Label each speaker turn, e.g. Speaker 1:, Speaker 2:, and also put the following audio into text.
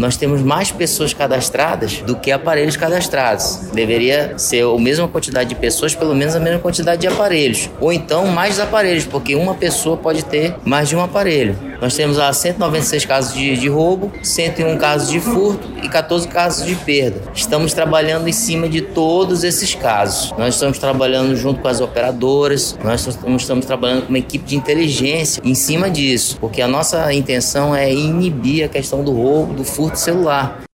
Speaker 1: nós temos mais pessoas cadastradas do que aparelhos cadastrados. Deveria ser a mesma quantidade de pessoas, pelo menos a mesma quantidade de aparelhos. Ou então mais aparelhos, porque uma pessoa pode ter mais de um aparelho. Nós temos lá 196 casos de roubo, 101 casos de furto e 14 casos de perda. Estamos trabalhando em cima de todos esses casos. Nós estamos trabalhando junto com as operadoras, nós estamos trabalhando com uma equipe de inteligência em cima disso, porque a nossa intenção é inibir a questão do roubo, do furto celular.